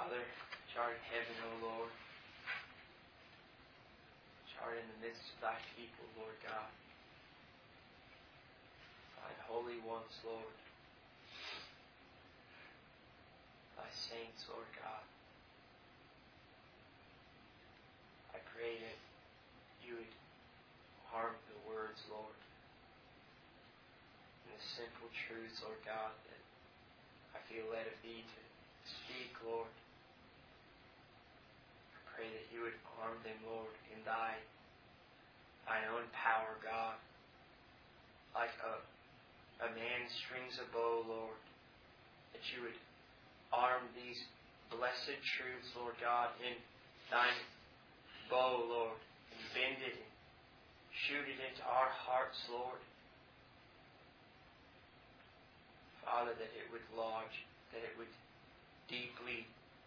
Father, which art in heaven, O Lord, which art in the midst of thy people, Lord God. Thine holy ones, Lord. Thy saints, Lord God. I pray that you would harm the words, Lord, and the simple truths, Lord God, that I feel led of thee to speak, Lord. I pray that you would arm them, Lord, in thine own power, God. Like a man strings a bow, Lord. That you would arm these blessed truths, Lord God, in thine bow, Lord. And bend it and shoot it into our hearts, Lord. Father, that it would lodge, that it would deeply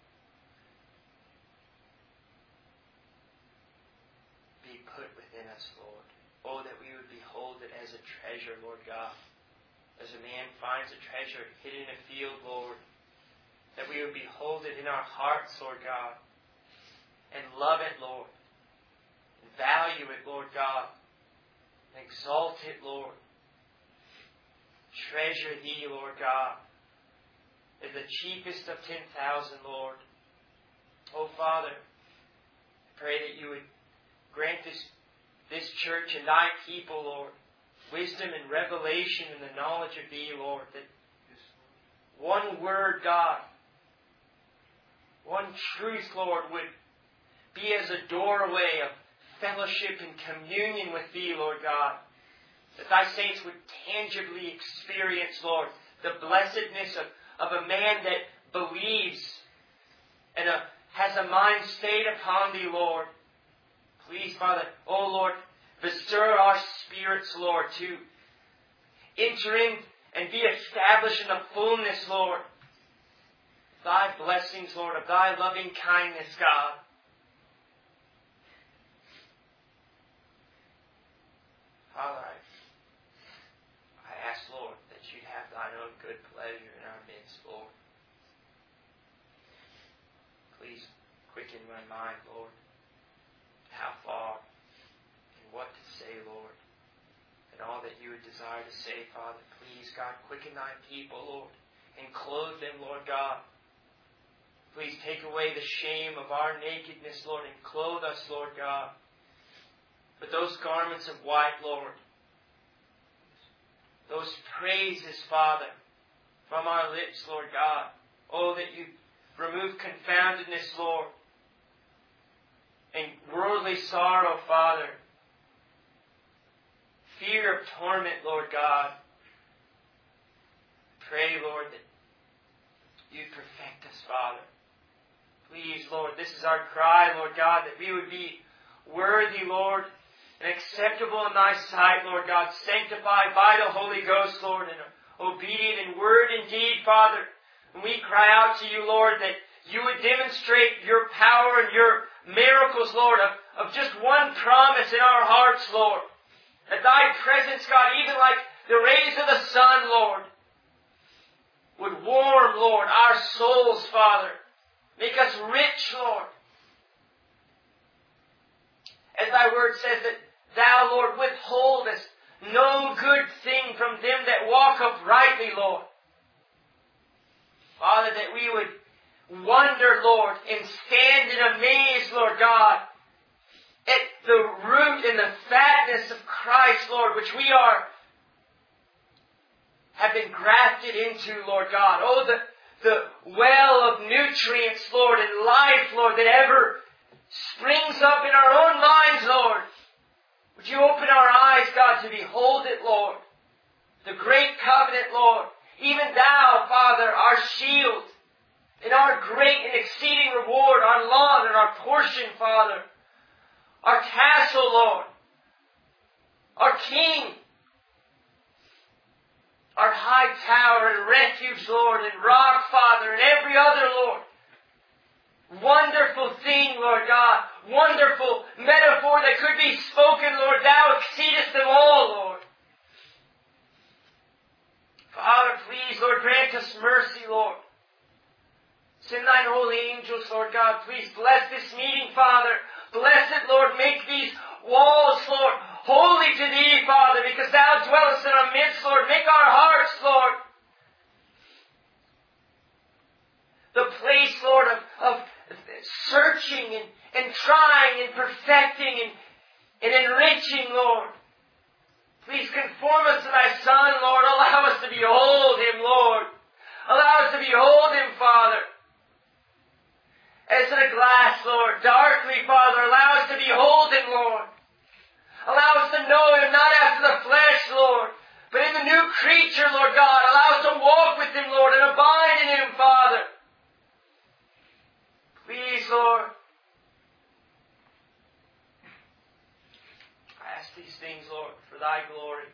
be put within us, Lord. Oh, that we would behold it as a treasure, Lord God. As a man finds a treasure hidden in a field, Lord. That we would behold it in our hearts, Lord God. And love it, Lord. And value it, Lord God. And exalt it, Lord. Treasure thee, Lord God. Is the cheapest of 10,000, Lord. Oh, Father, I pray that you would grant this church and thy people, Lord, wisdom and revelation and the knowledge of thee, Lord. That one word, God, one truth, Lord, would be as a doorway of fellowship and communion with thee, Lord God. That thy saints would tangibly experience, Lord, the blessedness of a man that believes and has a mind stayed upon thee, Lord. Please, Father, oh Lord, bestir our spirits, Lord, to enter in and be established in the fullness, Lord, thy blessings, Lord, of thy loving kindness, God. Father, I ask, Lord, that you'd have thine own good pleasure in our midst, Lord. Please quicken my mind, Lord, how far and what to say, Lord. And all that you would desire to say, Father, please, God, quicken thy people, Lord, and clothe them, Lord God. Please take away the shame of our nakedness, Lord, and clothe us, Lord God, with those garments of white, Lord. Those praises, Father, from our lips, Lord God. Oh, that you remove confoundedness, Lord, and worldly sorrow, Father. Fear of torment, Lord God. Pray, Lord, that you perfect us, Father. Please, Lord, this is our cry, Lord God, that we would be worthy, Lord, and acceptable in thy sight, Lord God, sanctified by the Holy Ghost, Lord, and obedient in word and deed, Father. And we cry out to you, Lord, that you would demonstrate your power and your miracles, Lord, of just one promise in our hearts, Lord. That thy presence, God, even like the rays of the sun, Lord, would warm, Lord, our souls, Father. Make us rich, Lord. As thy word says that thou, Lord, withholdest no good thing from them that walk uprightly, Lord. Father, that we would wonder, Lord, and stand in amaze, Lord God, at the root and the fatness of Christ, Lord, which we have been grafted into, Lord God. Oh, the well of nutrients, Lord, and life, Lord, that ever springs up in our own minds, Lord. Would you open our eyes, God, to behold it, Lord? The great covenant, Lord. Even thou, Father, our shield, and our great and exceeding reward, our lawn and our portion, Father. Our castle, Lord. Our King. Our high tower and refuge, Lord, and rock, Father, and every other, Lord. Wonderful thing, Lord God. Wonderful metaphor that could be spoken, Lord. Thou exceedest them all, Lord. Father, please, Lord, grant us mercy, Lord. Send thine holy angels, Lord God. Please bless this meeting, Father. Bless it, Lord. Make these walls, Lord, holy to Thee, Father, because Thou dwellest in our midst, Lord. Make our hearts, Lord, the place, Lord, of searching and trying and perfecting and enriching, Lord. Please conform us to Thy Son, Lord. Allow us to behold Him, Lord. Allow us to behold Him, Father. As in a glass, Lord, darkly, Father, allow us to behold Him, Lord. Allow us to know Him, not after the flesh, Lord, but in the new creature, Lord God. Allow us to walk with Him, Lord, and abide in Him, Father. Please, Lord. I ask these things, Lord, for Thy glory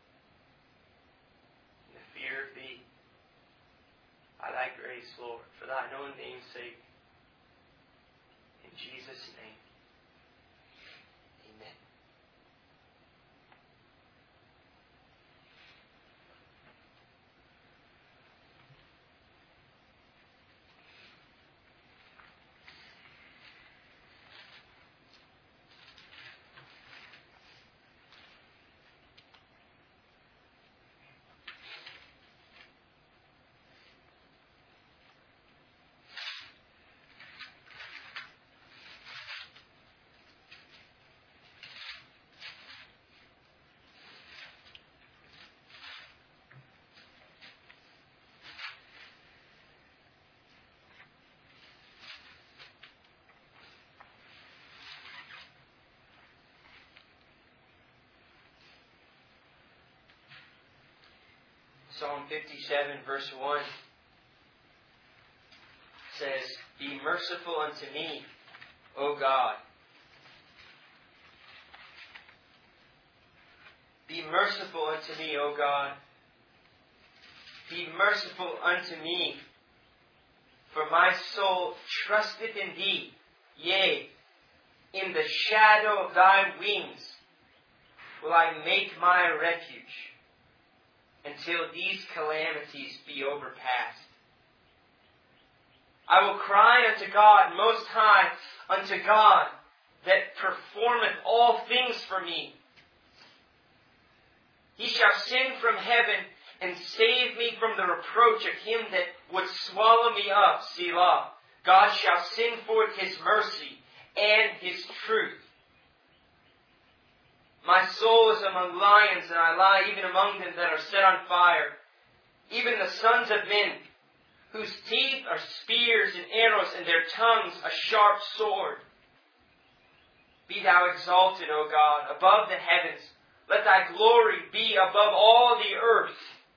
and the fear of Thee. By Thy grace, Lord, for Thine own name's sake. In Jesus' name. Amen. Psalm 57, verse 1 says, Be merciful unto me, O God. Be merciful unto me, O God. Be merciful unto me, for my soul trusteth in Thee. Yea, in the shadow of Thy wings will I make my refuge, until these calamities be overpassed. I will cry unto God Most High, unto God that performeth all things for me. He shall send from heaven and save me from the reproach of him that would swallow me up, Selah. God shall send forth His mercy and His truth. My soul is among lions, and I lie even among them that are set on fire, even the sons of men, whose teeth are spears and arrows, and their tongues a sharp sword. Be Thou exalted, O God, above the heavens. Let Thy glory be above all the earth.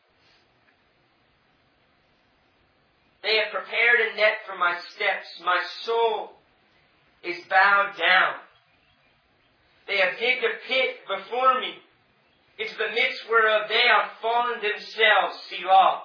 They have prepared a net for my steps. My soul is bowed down. They have digged a pit before me, into the midst whereof they have fallen themselves, Selah.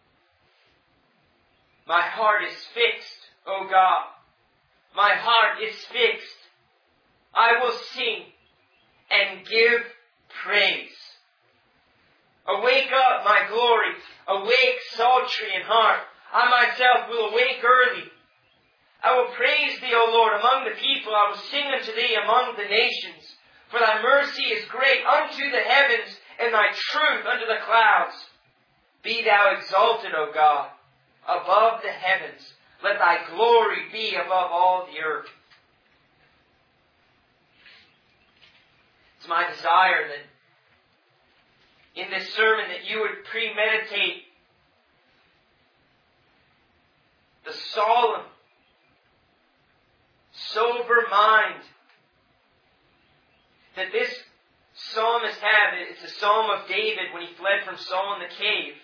My heart is fixed, O God. My heart is fixed. I will sing and give praise. Awake up, my glory. Awake, psaltery and harp. I myself will awake early. I will praise Thee, O Lord, among the people. I will sing unto Thee among the nations. For Thy mercy is great unto the heavens, and Thy truth unto the clouds. Be Thou exalted, O God, above the heavens. Let Thy glory be above all the earth. It's my desire that in this sermon that you would premeditate the solemn, sober mind that this psalmist had. It's a psalm of David when he fled from Saul in the cave.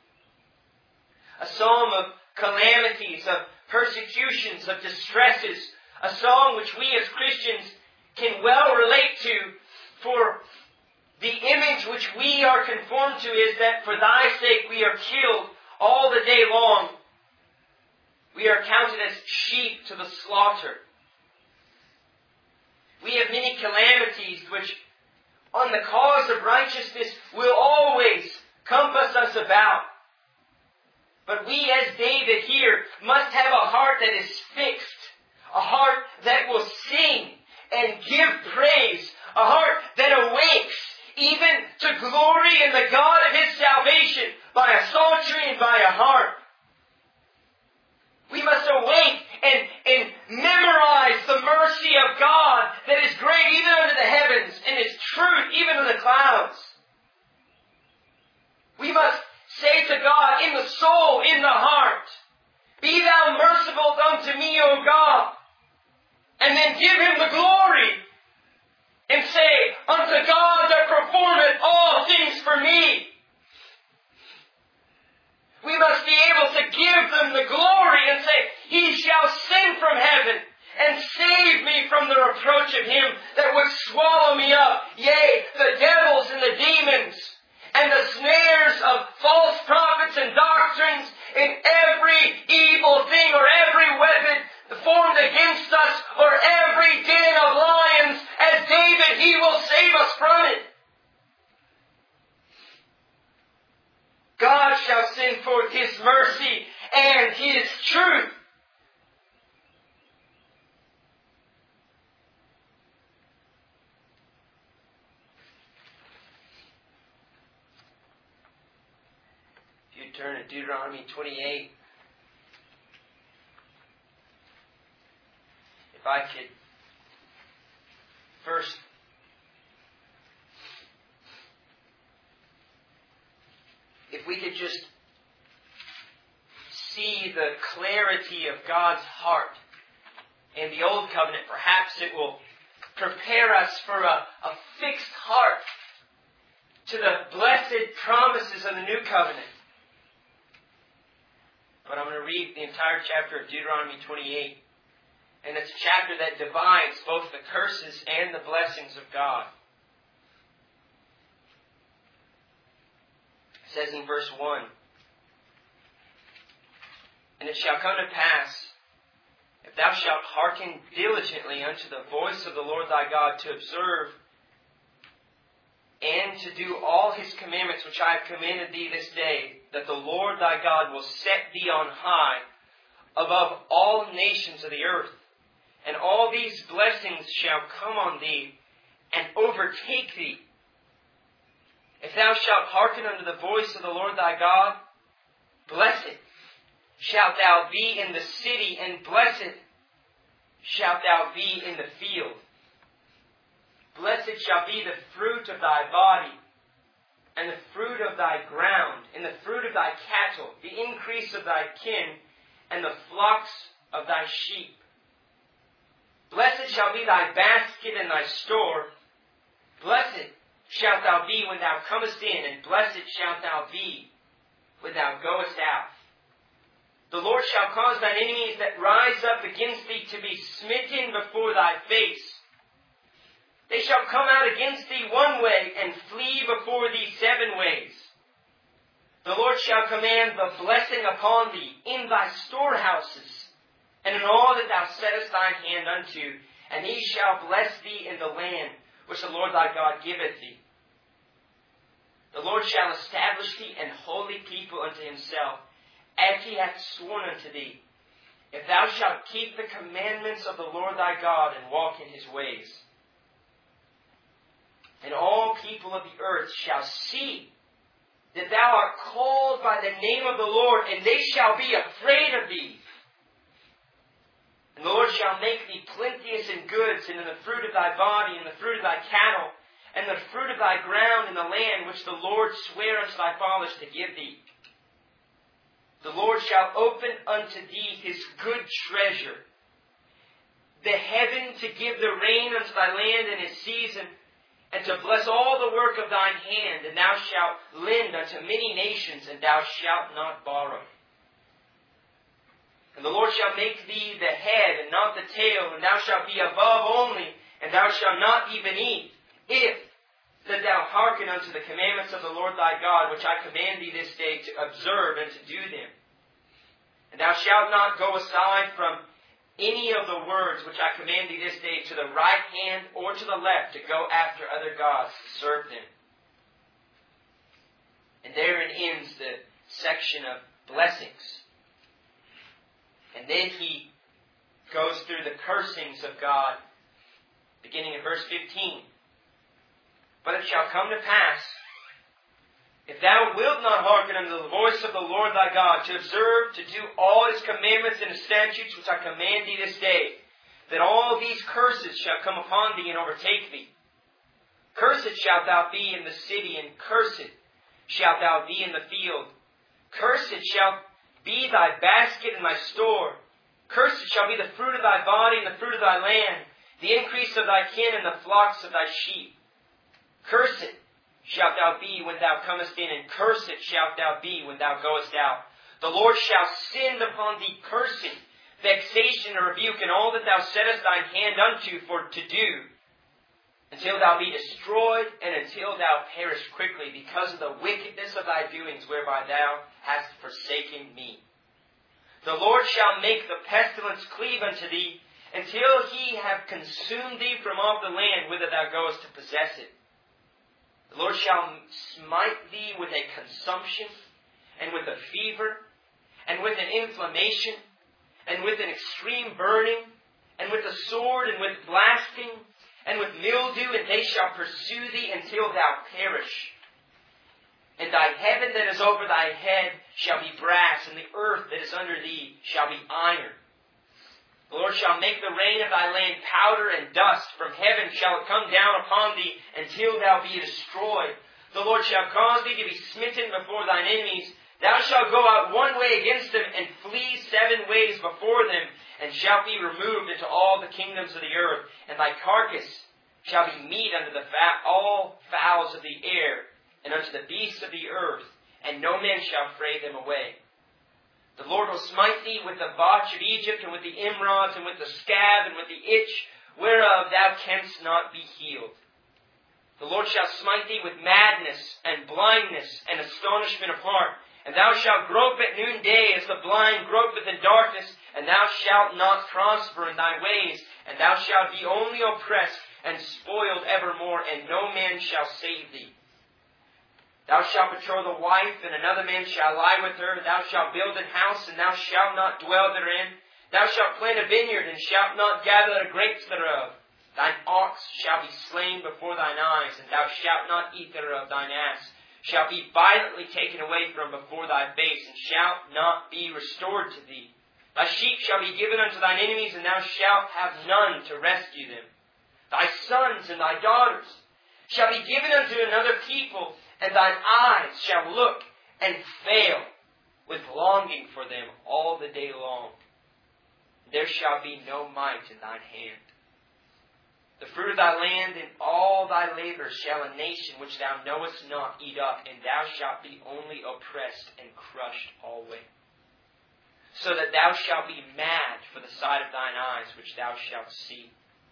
A psalm of calamities, of persecutions, of distresses. A psalm which we as Christians can well relate to, for the image which we are conformed to is that for Thy sake we are killed all the day long. We are counted as sheep to the slaughter. We have many calamities which, on the cause of righteousness, will always compass us about. But we, as David here, must have a heart that is fixed, a heart that will sing and give praise, a heart that awakes even to glory in the God of His salvation by a psaltery and by a harp. We must awake and memorize the mercy of God that is great even under the heavens and His truth even in the clouds. We must say to God in the soul, in the heart, "Be thou merciful unto me, O God." And then give Him the glory and say, "Unto God that performeth all things for me." We must be able to give them the glory and say, "He shall send from heaven and save me from the reproach of him that would swallow me up. Yea, the devils and the demons and the snares of false prophets and doctrines and every evil thing or every weapon formed against us or every den of lions, as David, He will save us from it. God shall send forth His mercy and His truth. If you turn to Deuteronomy 28, if I could first if we could just see the clarity of God's heart in the Old Covenant, perhaps it will prepare us for a fixed heart to the blessed promises of the New Covenant. But I'm going to read the entire chapter of Deuteronomy 28. And it's a chapter that divides both the curses and the blessings of God. It says in verse 1, "And it shall come to pass, if thou shalt hearken diligently unto the voice of the Lord thy God, to observe and to do all His commandments which I have commanded thee this day, that the Lord thy God will set thee on high above all nations of the earth. And all these blessings shall come on thee and overtake thee. If thou shalt hearken unto the voice of the Lord thy God, blessed shalt thou be in the city, and blessed shalt thou be in the field. Blessed shall be the fruit of thy body, and the fruit of thy ground, and the fruit of thy cattle, the increase of thy kin, and the flocks of thy sheep. Blessed shall be thy basket and thy store. Blessed shalt thou be when thou comest in, and blessed shalt thou be when thou goest out. The Lord shall cause thine enemies that rise up against thee to be smitten before thy face. They shall come out against thee one way, and flee before thee 7 ways. The Lord shall command the blessing upon thee in thy storehouses, and in all that thou settest thine hand unto, and He shall bless thee in the land which the Lord thy God giveth thee. The Lord shall establish thee an holy people unto Himself, as He hath sworn unto thee, if thou shalt keep the commandments of the Lord thy God, and walk in His ways. And all people of the earth shall see that thou art called by the name of the Lord, and they shall be afraid of thee. And the Lord shall make thee plenteous in goods, and in the fruit of thy body, and the fruit of thy cattle, and the fruit of thy ground in the land which the Lord sware unto thy fathers to give thee. The Lord shall open unto thee His good treasure, the heaven to give the rain unto thy land in His season, and to bless all the work of thine hand, and thou shalt lend unto many nations, and thou shalt not borrow. And the Lord shall make thee the head, and not the tail, and thou shalt be above only, and thou shalt not be beneath, if that thou hearken unto the commandments of the Lord thy God, which I command thee this day to observe and to do them. And thou shalt not go aside from any of the words which I command thee this day to the right hand or to the left, to go after other gods to serve them. And therein ends the section of blessings. And then he goes through the cursings of God, beginning in verse 15. But it shall come to pass, if thou wilt not hearken unto the voice of the Lord thy God, to observe, to do all His commandments and His statutes which I command thee this day, that all these curses shall come upon thee and overtake thee. Cursed shalt thou be in the city, and cursed shalt thou be in the field. Cursed shall be thy basket and thy store. Cursed shall be the fruit of thy body and the fruit of thy land, the increase of thy kin and the flocks of thy sheep. Cursed shalt thou be when thou comest in, and cursed shalt thou be when thou goest out. The Lord shall send upon thee cursing, vexation, and rebuke, and all that thou settest thine hand unto for to do, until thou be destroyed, and until thou perish quickly, because of the wickedness of thy doings, whereby thou hast forsaken me. The Lord shall make the pestilence cleave unto thee, until He have consumed thee from off the land whither thou goest to possess it. The Lord shall smite thee with a consumption, and with a fever, and with an inflammation, and with an extreme burning, and with a sword, and with blasting, and with mildew, and they shall pursue thee until thou perish. And thy heaven that is over thy head shall be brass, and the earth that is under thee shall be iron. The Lord shall make the rain of thy land powder and dust. From heaven shall it come down upon thee until thou be destroyed. The Lord shall cause thee to be smitten before thine enemies. Thou shalt go out one way against them, and flee 7 ways before them, and shalt be removed into all the kingdoms of the earth. And thy carcass shall be meat unto all fowls of the air, and unto the beasts of the earth, and no man shall fray them away. The Lord will smite thee with the botch of Egypt, and with the emerods, and with the scab, and with the itch, whereof thou canst not be healed. The Lord shall smite thee with madness, and blindness, and astonishment of heart. And thou shalt grope at noonday as the blind gropeth in darkness, and thou shalt not prosper in thy ways, and thou shalt be only oppressed and spoiled evermore, and no man shall save thee. Thou shalt betroth a wife, and another man shall lie with her. Thou shalt build an house, and thou shalt not dwell therein. Thou shalt plant a vineyard, and shalt not gather the grapes thereof. Thine ox shall be slain before thine eyes, and thou shalt not eat thereof. Thine ass shall be violently taken away from before thy face, and shalt not be restored to thee. Thy sheep shall be given unto thine enemies, and thou shalt have none to rescue them. Thy sons and thy daughters shall be given unto another people, and thine eyes shall look and fail with longing for them all the day long. There shall be no might in thine hand. The fruit of thy land and all thy labor shall a nation which thou knowest not eat up, and thou shalt be only oppressed and crushed alway. So that thou shalt be mad for the sight of thine eyes, which thou shalt see.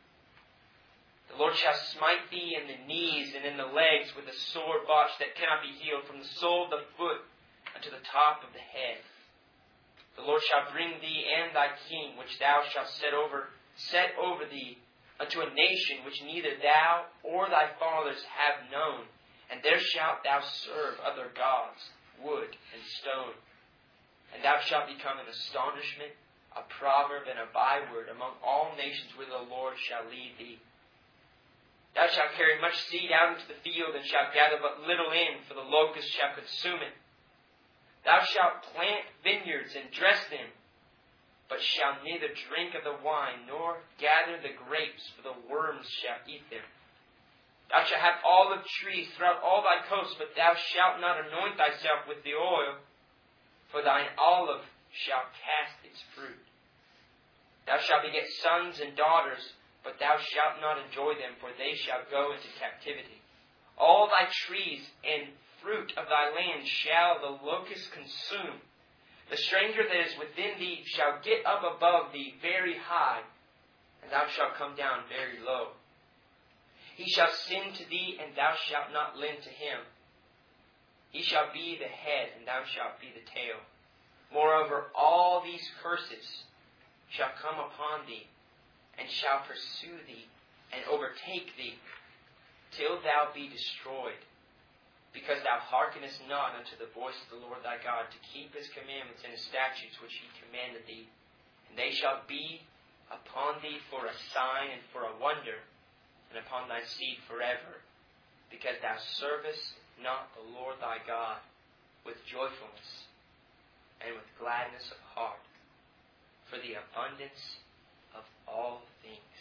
The Lord shall smite thee in the knees and in the legs with a sore botch that cannot be healed, from the sole of the foot unto the top of the head. The Lord shall bring thee and thy king, which thou shalt set over thee, unto a nation which neither thou or thy fathers have known, and there shalt thou serve other gods, wood and stone. And thou shalt become an astonishment, a proverb, and a byword among all nations whither the Lord shall lead thee. Thou shalt carry much seed out into the field, and shalt gather but little in, for the locust shall consume it. Thou shalt plant vineyards and dress them, but shalt neither drink of the wine, nor gather the grapes, for the worms shall eat them. Thou shalt have olive trees throughout all thy coasts, but thou shalt not anoint thyself with the oil, for thine olive shall cast its fruit. Thou shalt beget sons and daughters, but thou shalt not enjoy them, for they shall go into captivity. All thy trees and fruit of thy land shall the locust consume. The stranger that is within thee shall get up above thee very high, and thou shalt come down very low. He shall sin to thee, and thou shalt not lend to him. He shall be the head, and thou shalt be the tail. Moreover, all these curses shall come upon thee, and shall pursue thee, and overtake thee, till thou be destroyed, because thou hearkenest not unto the voice of the Lord thy God, to keep His commandments and His statutes which He commanded thee, And they shall be upon thee for a sign and for a wonder, and upon thy seed forever, because thou servest not the Lord thy God with joyfulness and with gladness of heart, for the abundance of all things.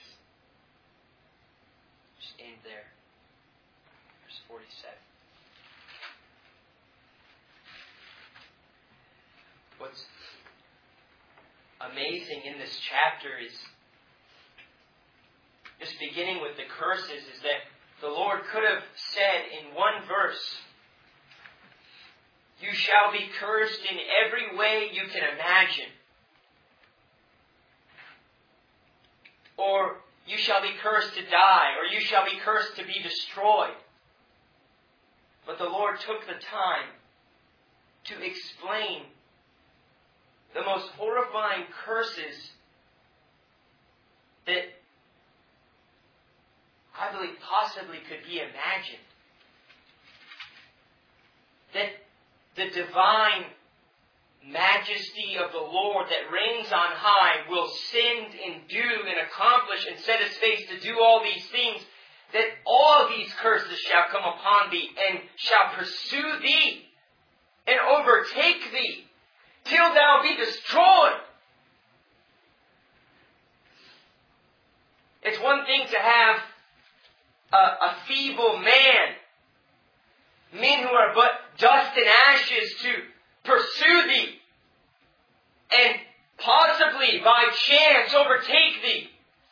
Just end there. Verse 47. What's amazing in this chapter is, just beginning with the curses, is that the Lord could have said in one verse, you shall be cursed in every way you can imagine. Or you shall be cursed to die, or you shall be cursed to be destroyed. But the Lord took the time to explain the most horrifying curses that I believe possibly could be imagined. That the divine majesty of the Lord that reigns on high will send and do and accomplish and set His face to do all these things, that all these curses shall come upon thee and shall pursue thee and overtake thee till thou be destroyed. It's one thing to have a feeble man, men who are but dust and ashes, to pursue thee and possibly by chance overtake thee.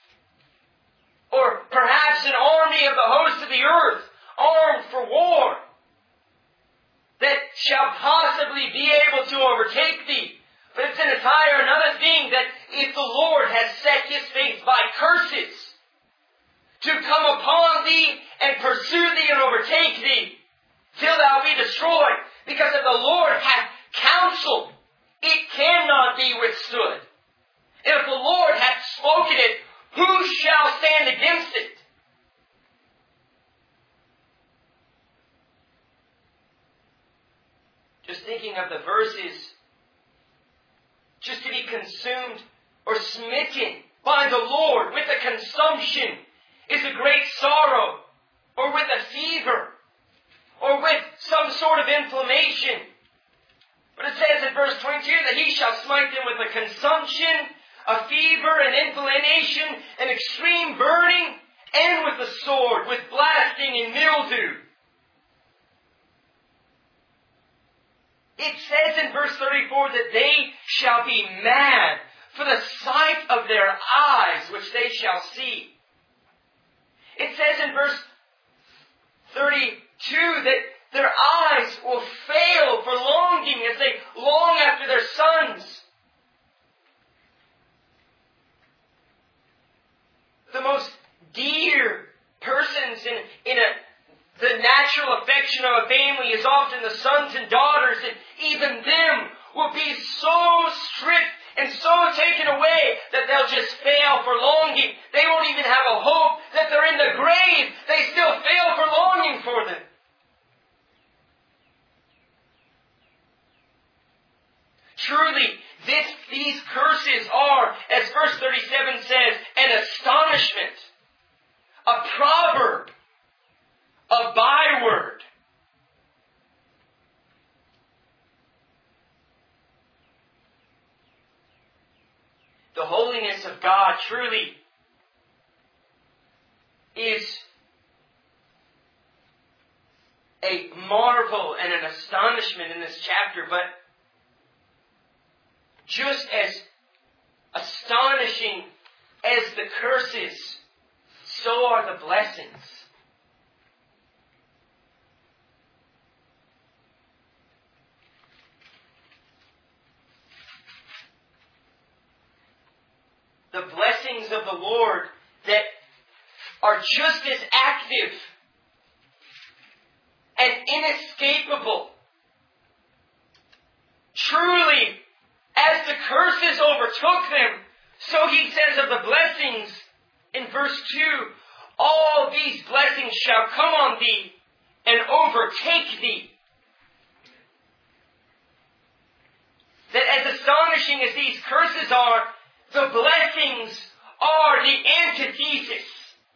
Or perhaps an army of the hosts of the earth, armed for war, that shall possibly be able to overtake thee. But it's an entire another thing that if the Lord has set His face by curses to come upon thee and pursue thee and overtake thee till thou be destroyed, because if the Lord hath counseled, it cannot be withstood. And if the Lord hath spoken it, who shall stand against it? Just thinking of the verses, just to be consumed or smitten by the Lord with a consumption is a great sorrow, or with a fever, or with some sort of inflammation. But it says in verse 22 that He shall smite them with a consumption, a fever, an inflammation, an extreme burning, and with the sword, with blasting and mildew. It says in verse 34 that they shall be mad for the sight of their eyes which they shall see. It says in verse 32 that their eyes will fail for longing as they long after their sons. The most dear persons in the natural affection of a family is often the sons and daughters, and even them will be so stripped and so taken away that they'll just fail for longing. They won't even have a hope that they're in the grave. They still fail for longing for them. Truly, these curses are, as verse 37 says, an astonishment, a proverb, a byword. The holiness of God truly is a marvel and an astonishment in this chapter, but just as astonishing as the curses, so are the blessings. The blessings of the Lord that are just as active and inescapable. Truly, as the curses overtook them, so He says of the blessings in verse 2, all these blessings shall come on thee and overtake thee. That as astonishing as these curses are, The blessings are the antithesis.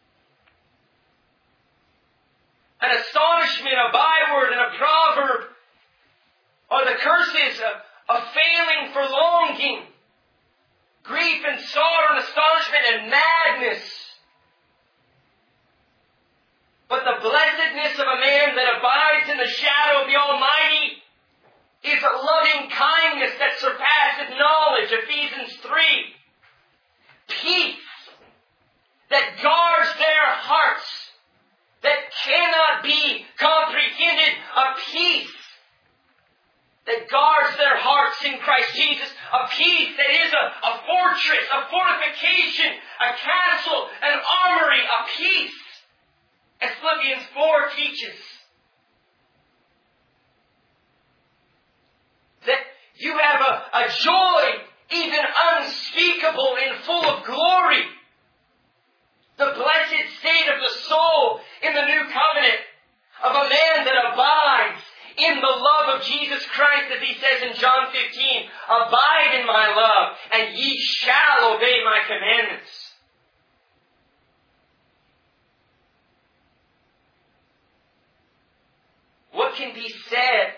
An astonishment, a byword, and a proverb are the curses of failing for longing, grief and sorrow and astonishment and madness. But the blessedness of a man that abides in the shadow of the Almighty is a loving kindness that surpasses knowledge, Ephesians 3. Peace that guards their hearts, that cannot be comprehended, a peace that guards their hearts in Christ Jesus, a peace that is a fortress, a fortification, a castle, an armory, a peace, as Philippians 4 teaches. That you have a joy even unspeakable and full of glory. The blessed state of the soul in the new covenant of a man that abides in the love of Jesus Christ, as he says in John 15, abide in my love, and ye shall obey my commandments. What can be said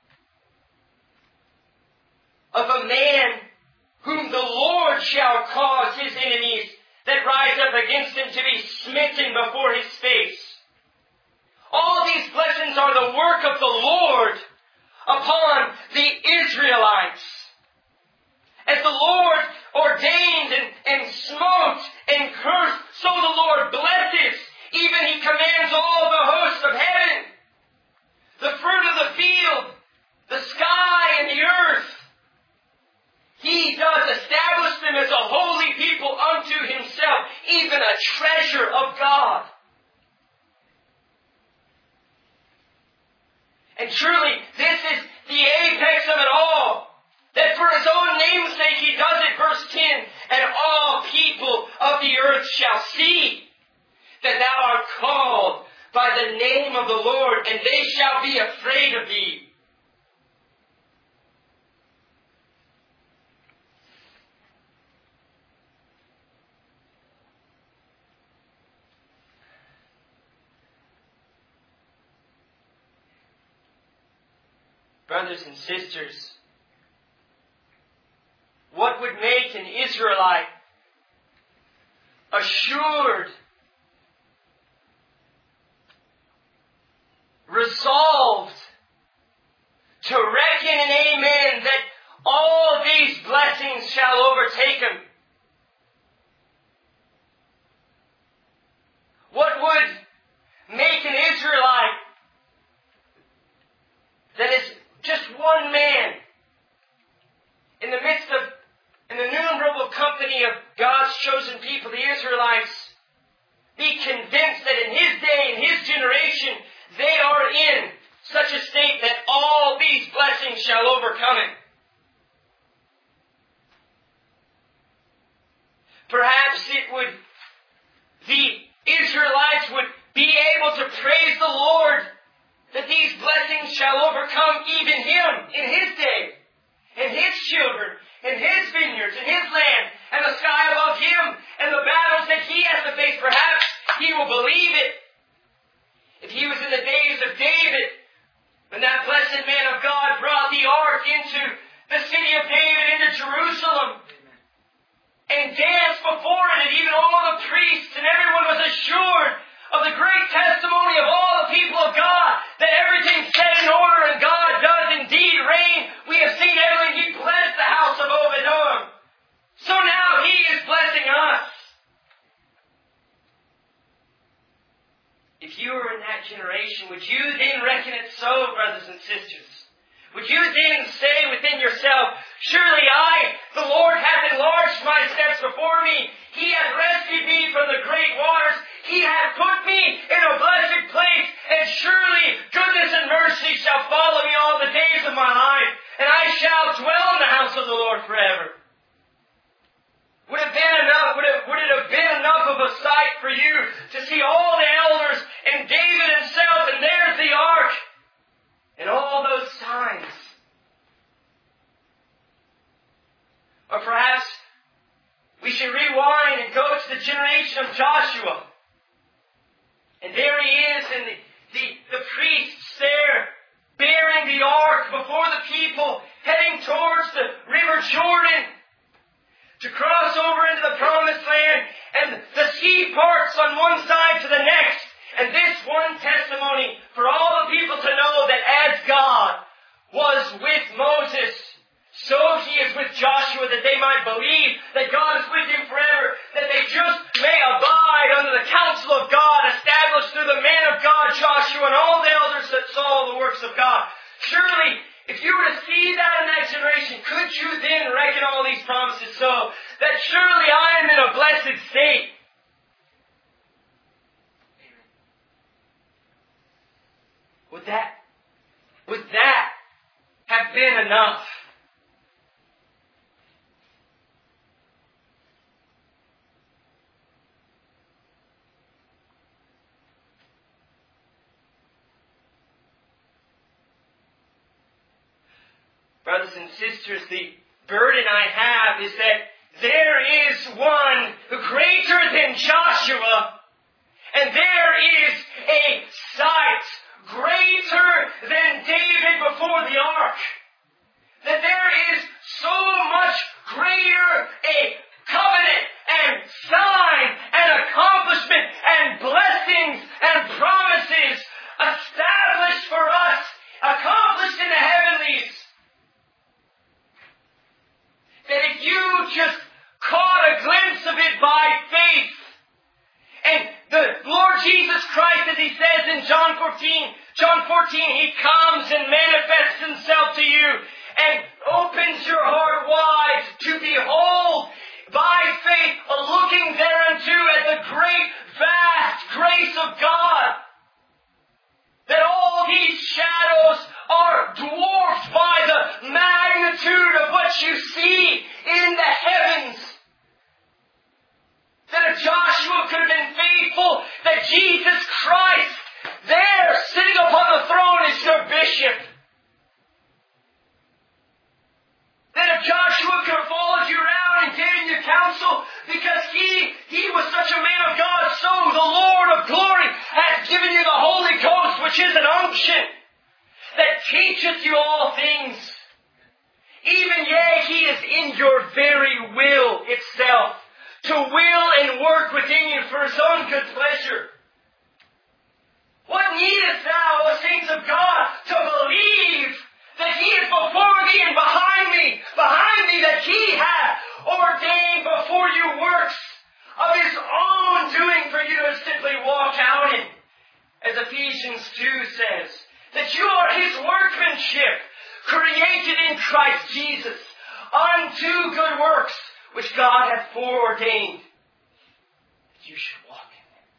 of a man whom the Lord shall cause his enemies that rise up against him to be smitten before his face? All these blessings are the work of the Lord upon the Israelites. As the Lord ordained and smote and cursed, so the Lord blesses. Even He commands all the hosts of heaven, the fruit of the field, the sky and the earth. He does establish them as a holy people unto Himself, even a treasure of God. And truly, this is the apex of it all. That for His own name's sake He does it, verse 10, and all people of the earth shall see that thou art called by the name of the Lord, and they shall be afraid of thee. Brothers and sisters, what would make an Israelite assured, resolved to reckon an amen that all these blessings shall overtake him? What would make an Israelite that is just one man in the midst of an innumerable company of God's chosen people, the Israelites, be convinced that in his day, in his generation, they are in such a state that all these blessings shall overcome him? Perhaps the Israelites would be able to praise the Lord that these blessings shall overcome even him in his day, and his children, and his vineyards, and his land, and the sky above him, and the battles that he has to face. Perhaps he will believe it. If he was in the days of David, when that blessed man of God brought the ark into the city of David, into Jerusalem, and danced before it, and even all the priests and everyone was assured of the great testimony of all the people of God, that everything's set in order and God does indeed reign. We have seen everything. He blessed the house of Obed-Edom. So now He is blessing us. If you were in that generation, would you then reckon it so, brothers and sisters? Would you then say within yourself, surely I, the Lord, hath enlarged my steps before me. He hath rescued me from the great waters. He hath put me in a blessed place, and surely goodness and mercy shall follow me all the days of my life, and I shall dwell in the house of the Lord forever. Would it have been enough of a sight for you to see all the elders and David himself, and there's the ark, and all those signs? Or perhaps the generation of Joshua. And there he is, and the priests there, bearing the ark before the people, heading towards the river Jordan to cross over into the promised land. And the sea parts on one side to the next. And this one testimony for all the people to know that as God was with Moses, so he is with Joshua, that they might believe that God is with him forever, that they just may abide under the counsel of God, established through the man of God, Joshua, and all the elders that saw the works of God. Surely, if you were to see that in that generation, could you then reckon all these promises so that surely I am in a blessed state? Would that have been enough? Brothers and sisters, the burden I have is that there is one greater than Joshua, and there is a sight greater than David before the ark. That there is so much greater a covenant and sign and accomplishment and blessings and promises established for us, accomplished in the heavenlies, that if you just caught a glimpse of it by faith, and the Lord Jesus Christ, as He says in John 14, He comes and manifests Himself to you and opens your heart wide to behold by faith, looking thereunto at the great, vast grace of God. That all these shadows are dwarfed by the magnitude of what you see in the heavens. That if Joshua could have been faithful, that Jesus Christ, there, sitting upon the throne, is your bishop. That if Joshua could have followed you around and given you counsel, because he was such a man of God, so the Lord of glory has given you the Holy Ghost, which is an unction that teacheth you all things. Even yea, He is in your very will itself, to will and work within you for His own good pleasure. What needest thou, O saints of God, to believe that He is before thee and behind me, that He hath ordained before you works of His own doing for you to simply walk out in. As Ephesians 2 says, that you are His workmanship, created in Christ Jesus, unto good works, which God hath foreordained that you should walk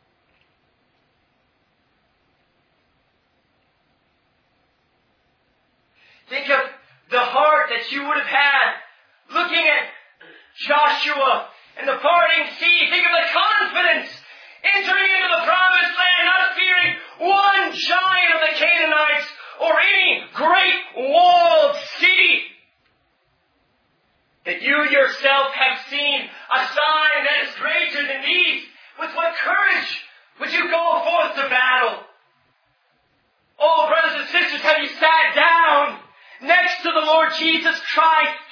in them. Think of the heart that you would have had looking at Joshua and the parting sea. Think of the confidence entering into the promised land, not fearing one giant of the Canaanites or any great walled city. That you yourself have seen a sign that is greater than these. With what courage would you go forth to battle? Oh, brothers and sisters, have you sat down next to the Lord Jesus Christ?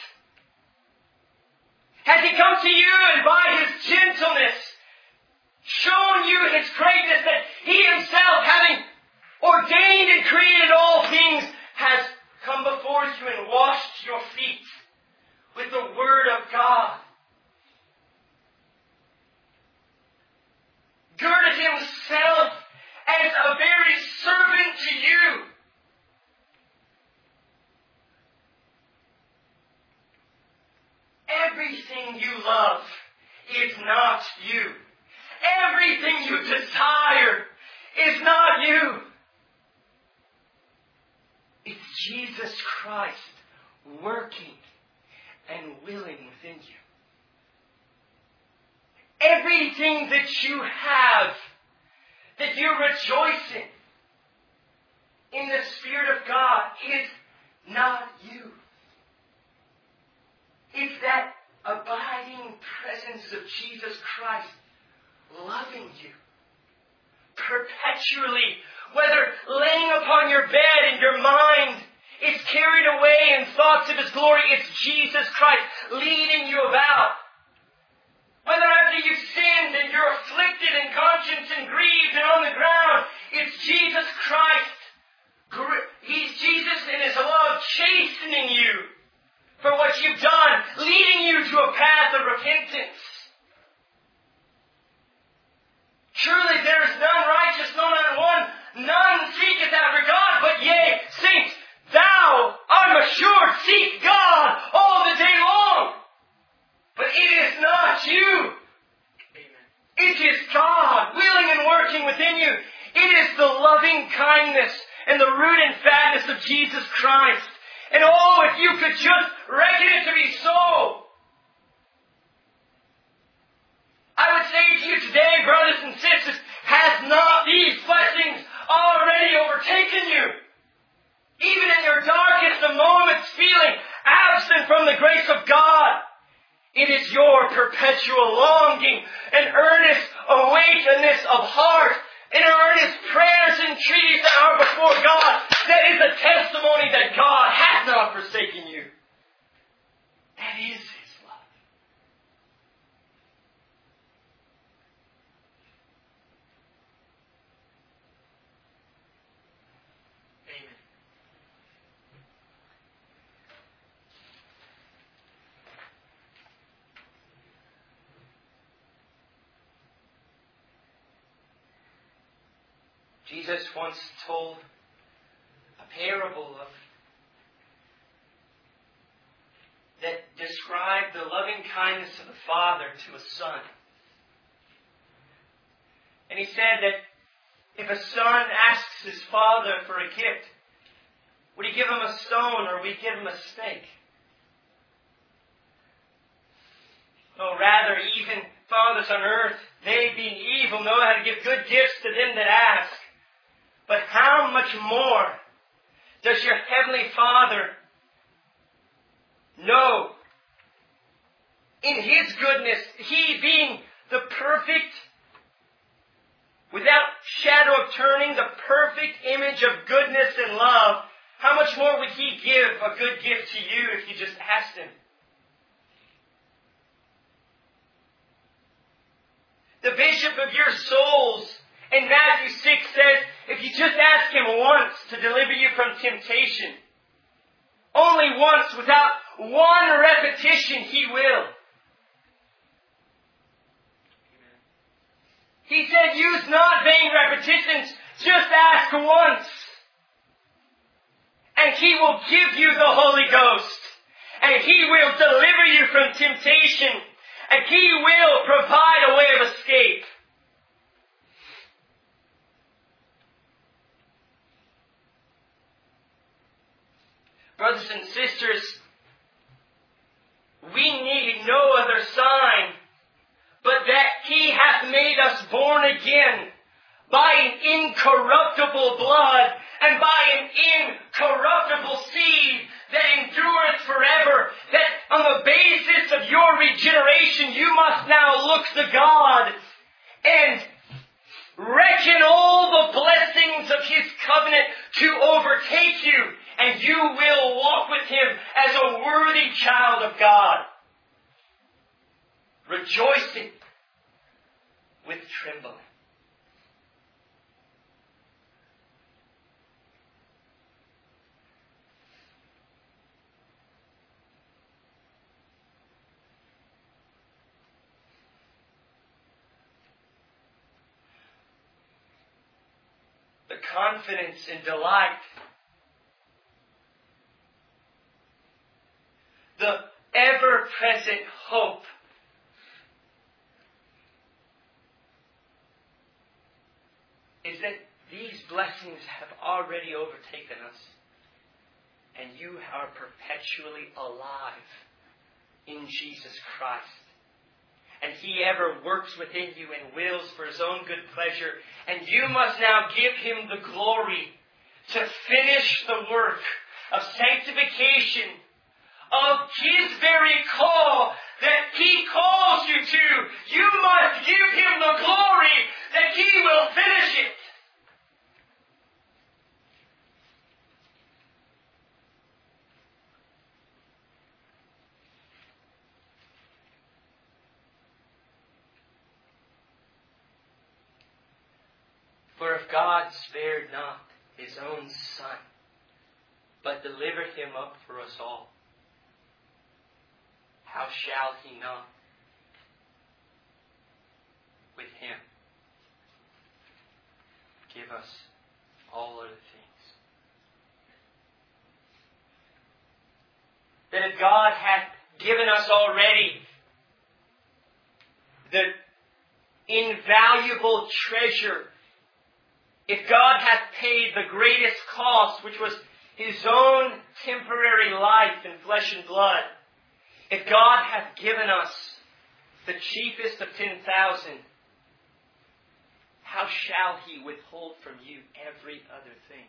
Has He come to you and by His gentleness shown you His greatness, that He Himself, having ordained and created all things, has come before you and washed your feet with the Word of God, girded Himself as a very servant to you, everything you love is not you. Everything you desire is not you. It's Jesus Christ working and willing within you. Everything that you have, that you rejoice in the Spirit of God, is not you. It's that abiding presence of Jesus Christ loving you. Perpetually, whether laying upon your bed and your mind is carried away in thoughts of His glory, it's Jesus Christ leading you about. Whether after you've sinned and you're afflicted in conscience and grieved and on the ground, it's Jesus Christ. He's Jesus in His love chastening you for what you've done, leading you to a path of repentance. Truly there is none righteous, no, not one. None seeketh after God, but yea, saints, thou, I'm assured, seek God all the day long. But it is not you. Amen. It is God willing and working within you. It is the loving kindness and the root and fatness of Jesus Christ. And oh, if you could just reckon it to be so. I would say to you today, brothers and sisters, has not these blessings already overtaken you? Even in your darkest of moments, feeling absent from the grace of God, it is your perpetual longing and earnest awakeness of heart and earnest prayers and entreaties that are before God that is a testimony that God has not forsaken you. That is His love. Amen. Jesus once told a parable that described the loving kindness of the Father to a son. And He said that if a son asks his father for a gift, would he give him a stone or would he give him a snake? No, rather, even fathers on earth, they being evil, know how to give good gifts to them that ask. But how much more does your Heavenly Father know in His goodness, He being the perfect, without shadow of turning, the perfect image of goodness and love, how much more would He give a good gift to you if you just asked Him? The bishop of your souls in Matthew 6 says, if you just ask Him once to deliver you from temptation, only once, without one repetition, He will. He said, use not vain repetitions, just ask once. And He will give you the Holy Ghost. And He will deliver you from temptation. And He will provide a way of escape. Brothers and sisters, we need no other sign but that He hath made us born again by an incorruptible blood and by an incorruptible seed that endureth forever. That on the basis of your regeneration, you must now look to God and reckon all the blessings of His covenant to overtake you, and you will walk with Him as a worthy child of God, rejoicing with trembling. The confidence and delight, the ever-present hope is that these blessings have already overtaken us, and you are perpetually alive in Jesus Christ. And He ever works within you and wills for His own good pleasure. And you must now give Him the glory to finish the work of sanctification, of His very call that He calls you to, you must give Him the glory that He will finish it. For if God spared not His own Son, but delivered Him up for us all, how shall He not with Him give us all other things? That if God hath given us already the invaluable treasure, if God hath paid the greatest cost, which was His own temporary life in flesh and blood, if God hath given us the cheapest of 10,000, how shall He withhold from you every other thing?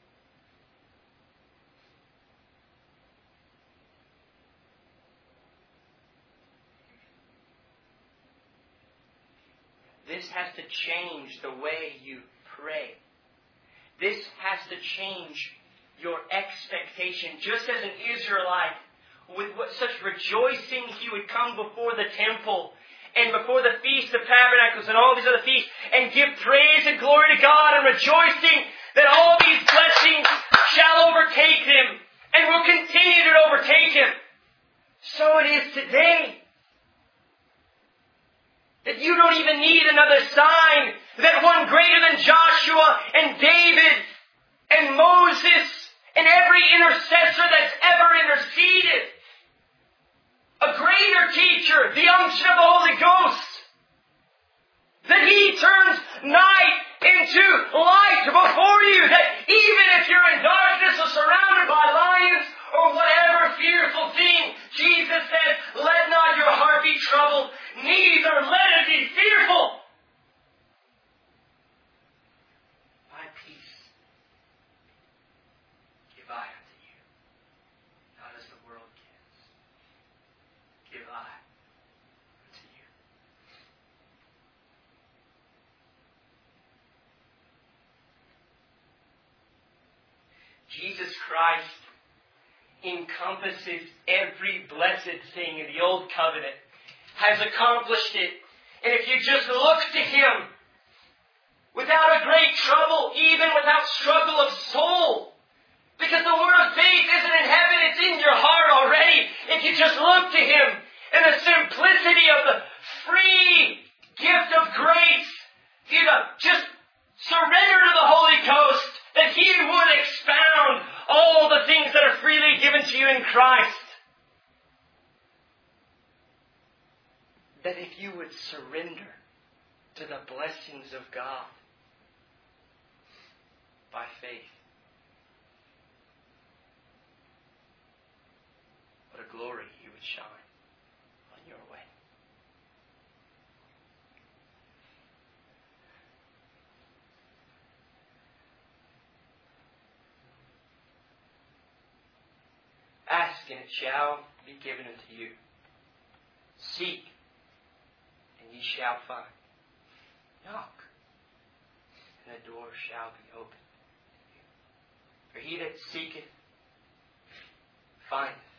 This has to change the way you pray. This has to change your expectation. Just as an Israelite, with such rejoicing he would come before the temple and before the Feast of Tabernacles and all these other feasts and give praise and glory to God and rejoicing that all these blessings shall overtake them and will continue to overtake him. So it is today. That you don't even need another sign. That one greater than Joshua and David and Moses and every intercessor that's ever interceded. A greater teacher, the unction of the Holy Ghost. That He turns night into light before you. That even if you're in darkness or surrounded by lions or whatever fearful thing, Jesus said, let not your heart be troubled, neither let it be fearful. My peace give I unto you, not as the world gives. Give I unto you. Jesus Christ encompasses every blessed thing in the Old Covenant, has accomplished it. And if you just look to Him, without a great trouble, even without struggle of soul, because the word of faith isn't in heaven, it's in your heart already. If you just look to Him, and the simplicity of the free gift of grace, if you just surrender to the Holy Ghost, that He would expound all the things that are freely given to you in Christ. That if you would surrender to the blessings of God by faith, what a glory He would shine on your way. Ask, and it shall be given unto you. Seek, and ye shall find. Knock, and the door shall be opened. For he that seeketh, findeth.